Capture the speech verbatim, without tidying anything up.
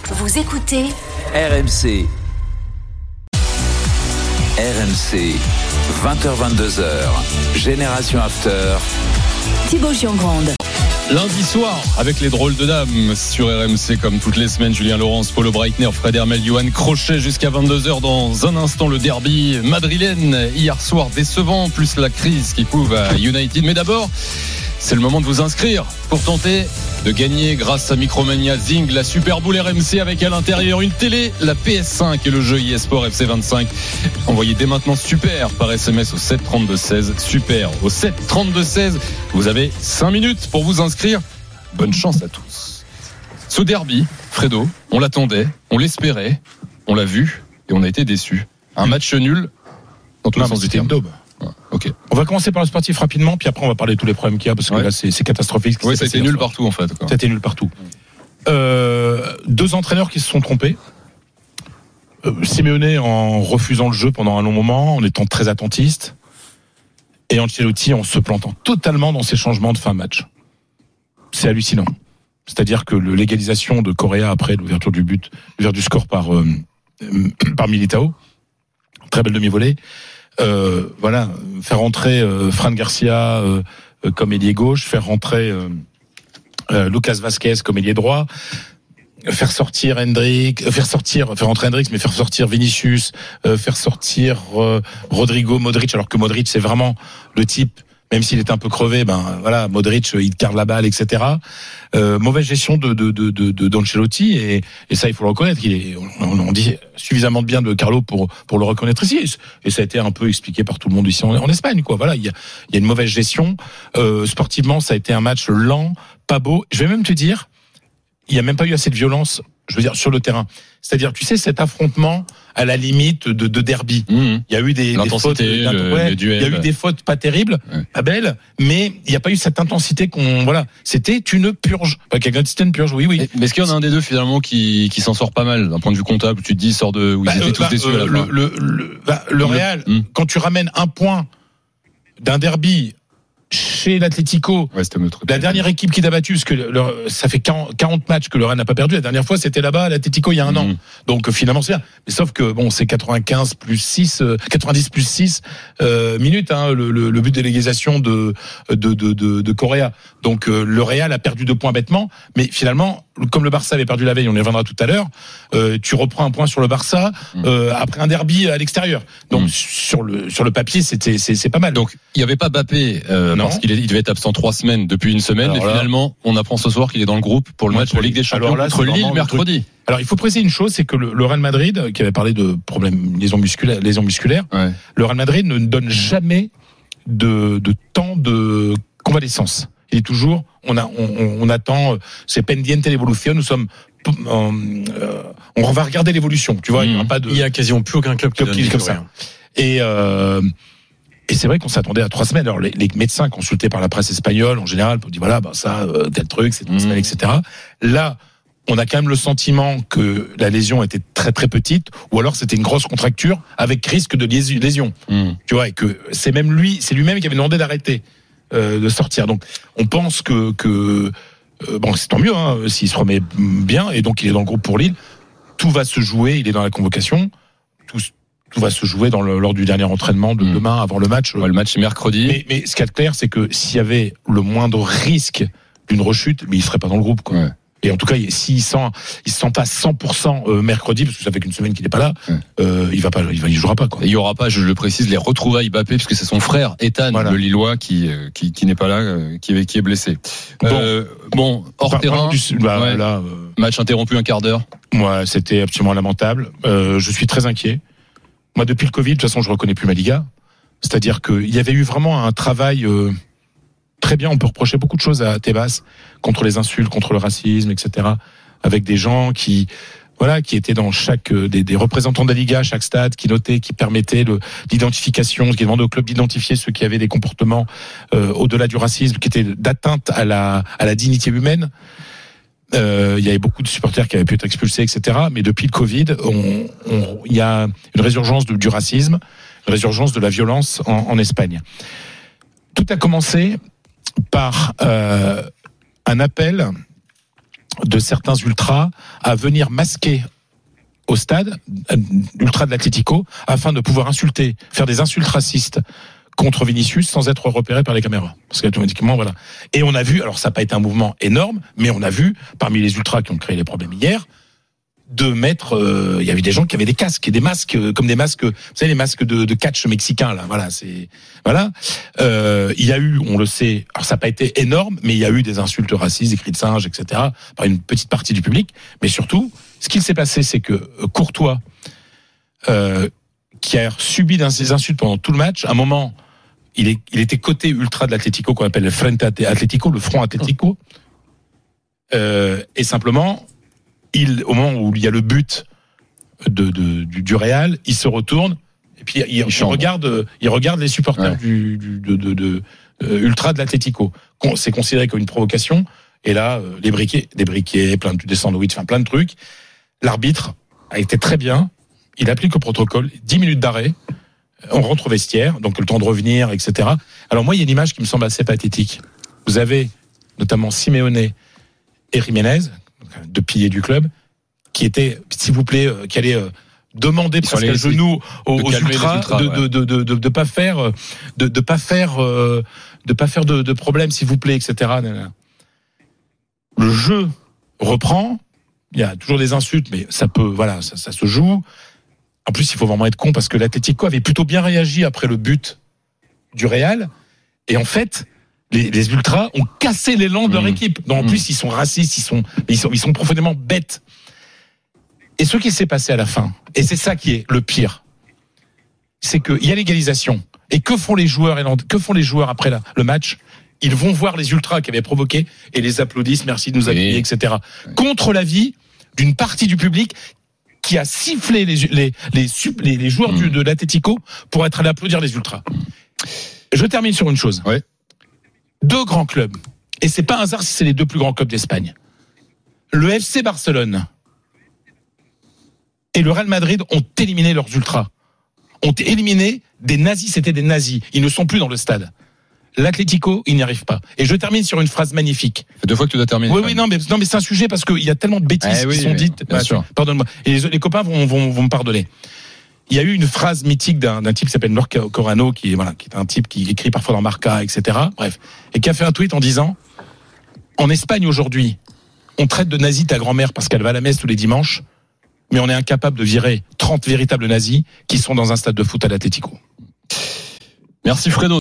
Vous écoutez R M C. R M C, vingt heures vingt-deux heures, Génération After. Thibaut Giangrande. Lundi soir, avec les drôles de dames sur R M C, comme toutes les semaines, Julien Laurence, Paulo Breitner, Fred Hermel, Johan Crochet, jusqu'à vingt-deux heures. Dans un instant, le derby madrilène, hier soir décevant, plus la crise qui couve à United. Mais d'abord, c'est le moment de vous inscrire pour tenter de gagner grâce à Micromania Zing la Super Bowl R M C, avec à l'intérieur une télé, la P S cinq et le jeu eSport F C vingt-cinq. Envoyez dès maintenant Super par S M S au sept trente-deux seize. Super au sept trente-deux seize. Vous avez cinq minutes pour vous inscrire. Bonne chance à tous. Ce derby, Fredo, on l'attendait, on l'espérait, on l'a vu et on a été déçus. Un match nul dans tous les sens du terme. Daube. Okay. On va commencer par le sportif rapidement, puis après on va parler de tous les problèmes qu'il y a, parce que ouais. là c'est, c'est catastrophique. Oui, ça a été nul partout en fait. Ça a été nul partout. Euh, deux entraîneurs qui se sont trompés. Euh, Simeone en refusant le jeu pendant un long moment, en étant très attentiste, et Ancelotti en se plantant totalement dans ses changements de fin de match. C'est hallucinant. C'est-à-dire que le, l'égalisation de Correa après l'ouverture du but, l'ouverture du score par euh, par Militao, très belle demi-volée. Euh, voilà, faire rentrer euh, Fran Garcia euh, euh, comme ailier gauche, faire rentrer euh, euh, Lucas Vazquez comme ailier droit, faire sortir Hendrick, euh, faire sortir, faire rentrer Hendrick, mais faire sortir Vinicius, euh, faire sortir euh, Rodrigo, Modric, alors que Modric c'est vraiment le type, même s'il est un peu crevé, ben voilà, Modric il carre la balle, et cetera. Euh, mauvaise gestion de de de de, de d'Ancelotti, et, et ça il faut le reconnaître. Il est, on, on dit suffisamment de bien de Carlo pour pour le reconnaître ici, et ça a été un peu expliqué par tout le monde ici en, en Espagne, quoi. Voilà, il y a il y a une mauvaise gestion. Euh, sportivement, ça a été un match lent, pas beau. Je vais même te dire, il y a même pas eu assez de violence, je veux dire, sur le terrain. C'est-à-dire, tu sais, cet affrontement à la limite de, de derby. Mmh. Il y a eu des, des fautes, le, ouais, les duels, il y a eu des fautes pas terribles, ouais. pas belles, mais il n'y a pas eu cette intensité qu'on, voilà, c'était une purge. Pas quelqu'un c'était une purge, oui, oui. Mais est-ce qu'il y en a un des deux finalement qui, qui s'en sort pas mal d'un point de vue comptable? Tu te dis, sort de, où ils bah, étaient euh, tous bah, déçus euh, à la fin. Le, le, le, bah, le Real, mmh. quand tu ramènes un point d'un derby chez l'Atlético, ouais, la dernière équipe qui t'a battu, parce que le, ça fait quarante matchs que le Real n'a pas perdu. La dernière fois, c'était là-bas à l'Atlético il y a un mmh. an. Donc finalement, c'est bien. Mais sauf que bon, c'est quatre-vingt-quinze plus six, quatre-vingt-dix plus six euh, minutes, hein, le, le, le but de l'égalisation de de de de, de Correa. Donc euh, le Real a perdu deux points bêtement, mais finalement, comme le Barça avait perdu la veille, on y reviendra tout à l'heure. Euh, tu reprends un point sur le Barça euh, après un derby à l'extérieur. Donc mmh. sur le sur le papier, c'était c'est c'est pas mal. Donc il y avait pas Mbappé. Euh, parce qu'il est, il devait être absent trois semaines depuis une semaine. Alors et là, finalement, on apprend ce soir qu'il est dans le groupe pour le match de Ligue des Champions alors là, contre Lille mercredi. Alors, il faut préciser une chose, c'est que le, le Real Madrid, qui avait parlé de problèmes lésions musculaires, lésions musculaires, ouais. le Real Madrid ne donne jamais de, de temps de convalescence. Il est toujours, on a, on, on attend, c'est pendiente l'évolution. Nous sommes, on, euh, on va regarder l'évolution. Tu vois, mmh. il n'y a pas de. Il y a quasiment plus aucun club qui donne qui comme ça. Et euh, Et c'est vrai qu'on s'attendait à trois semaines. Alors les, les médecins consultés par la presse espagnole en général, on dit voilà, ben ça, euh, tel truc, c'est trois mmh. semaines, et cetera. Là, on a quand même le sentiment que la lésion était très très petite, ou alors c'était une grosse contracture avec risque de lésion. Mmh. Tu vois, et que c'est même lui, c'est lui-même qui avait demandé d'arrêter euh, de sortir. Donc, on pense que que euh, bon, c'est tant mieux hein, s'il se remet bien, et donc il est dans le groupe pour Lille. Tout va se jouer. Il est dans la convocation. Tout Tout va se jouer dans le, lors du dernier entraînement de mmh. demain, avant le match. Ouais, le match est mercredi. Mais, mais ce qu'il y a de clair, c'est que s'il y avait le moindre risque d'une rechute, mais il serait pas dans le groupe, quoi. Ouais. Et en tout cas, s'il sent, il se sent pas cent pour cent mercredi, parce que ça fait qu'une semaine qu'il n'est pas là, ouais. euh, il va pas, il va, il jouera pas, quoi. Et il y aura pas, je le précise, les retrouvailles Mbappé, puisque c'est son frère Ethan, voilà. le Lillois, qui, qui, qui n'est pas là, qui est, qui est blessé. Bon, euh, bon hors bah, terrain. Du, bah, ouais. là, euh, match interrompu un quart d'heure. Moi, ouais, c'était absolument lamentable. Euh, je suis très inquiet. Moi, depuis le Covid, de toute façon, je reconnais plus ma Liga. C'est-à-dire qu'il y avait eu vraiment un travail euh, très bien. On peut reprocher beaucoup de choses à Tebas, contre les insultes, contre le racisme, et cetera. Avec des gens qui, voilà, qui étaient dans chaque euh, des, des représentants de la Liga, à chaque stade, qui notaient, qui permettaient le, l'identification, qui demandaient au club d'identifier ceux qui avaient des comportements euh, au-delà du racisme, qui étaient d'atteinte à la à la dignité humaine. Euh, il y avait beaucoup de supporters qui avaient pu être expulsés, et cetera. Mais depuis le Covid, on, on, il y a une résurgence de, du racisme, une résurgence de la violence en, en Espagne. Tout a commencé par euh, un appel de certains ultras à venir masquer au stade, ultra de l'Atlético, afin de pouvoir insulter, faire des insultes racistes contre Vinicius sans être repéré par les caméras. Parce qu'automatiquement, voilà. Et on a vu, alors ça n'a pas été un mouvement énorme, mais on a vu, parmi les ultras qui ont créé les problèmes hier, de mettre, euh, il y avait des gens qui avaient des casques et des masques, euh, comme des masques, vous savez, les masques de, de catch mexicains, là, voilà, c'est, voilà. Euh, il y a eu, on le sait, alors ça n'a pas été énorme, mais il y a eu des insultes racistes, des cris de singe, et cetera, par une petite partie du public. Mais surtout, ce qu'il s'est passé, c'est que Courtois, euh, qui a subi ces insultes pendant tout le match, à un moment, il, est, il était côté ultra de l'Atlético, qu'on appelle le Frente Atlético, le front Atlético, euh, et simplement, il, au moment où il y a le but de, de, du, du Real, il se retourne et puis il, il, il regarde, il regarde les supporters ouais. du, du de, de, de euh, ultra de l'Atlético. C'est considéré comme une provocation. Et là, euh, les briquets, des briquets, plein de des sandwichs, enfin plein de trucs. L'arbitre a été très bien. Il applique le protocole. dix minutes d'arrêt. On rentre au vestiaire, donc le temps de revenir, et cetera. Alors moi, il y a une image qui me semble assez pathétique. Vous avez notamment Simeone et Jiménez, deux piliers du club, qui étaient, s'il vous plaît, euh, qui allaient euh, demander presque à genoux aux, aux ultras, ultras de, ouais. de, de, de, de, de pas faire, de, de pas faire, euh, de pas faire de, de problème, s'il vous plaît, et cetera. Le jeu reprend. Il y a toujours des insultes, mais ça peut, voilà, ça, ça se joue. En plus, il faut vraiment être con parce que l'Atlético avait plutôt bien réagi après le but du Real. Et en fait, les, les ultras ont cassé l'élan de leur mmh. équipe. Donc, en mmh. plus, ils sont racistes, ils sont, ils sont, ils sont profondément bêtes. Et ce qui s'est passé à la fin, et c'est ça qui est le pire, c'est qu'il y a l'égalisation. Et que font les joueurs, que font les joueurs après la, le match? Ils vont voir les ultras qui avaient provoqué et les applaudissent, merci de nous accueillir, oui. et cetera. Oui. Contre l'avis d'une partie du public qui a sifflé les, les, les, les, les joueurs mmh. du, de l'Atlético pour être allé applaudir les ultras. Je termine sur une chose. Oui. Deux grands clubs, et c'est pas un hasard si c'est les deux plus grands clubs d'Espagne. Le F C Barcelone et le Real Madrid ont éliminé leurs ultras. Ont éliminé des nazis, c'était des nazis. Ils ne sont plus dans le stade. L'Atlético, il n'y arrive pas. Et je termine sur une phrase magnifique. C'est deux fois que tu dois terminer. Oui, oui, non, mais, non, mais c'est un sujet parce qu'il y a tellement de bêtises eh oui, qui sont oui, dites. Bien bah, sûr. Pardonne-moi. Et les, les copains vont, vont, vont me pardonner. Il y a eu une phrase mythique d'un, d'un type qui s'appelle Marco Corano, qui est, voilà, qui est un type qui écrit parfois dans Marca, et cetera. Bref. Et qui a fait un tweet en disant, en Espagne aujourd'hui, on traite de nazi ta grand-mère parce qu'elle va à la messe tous les dimanches, mais on est incapable de virer trente véritables nazis qui sont dans un stade de foot à l'Atlético. Merci Fredo.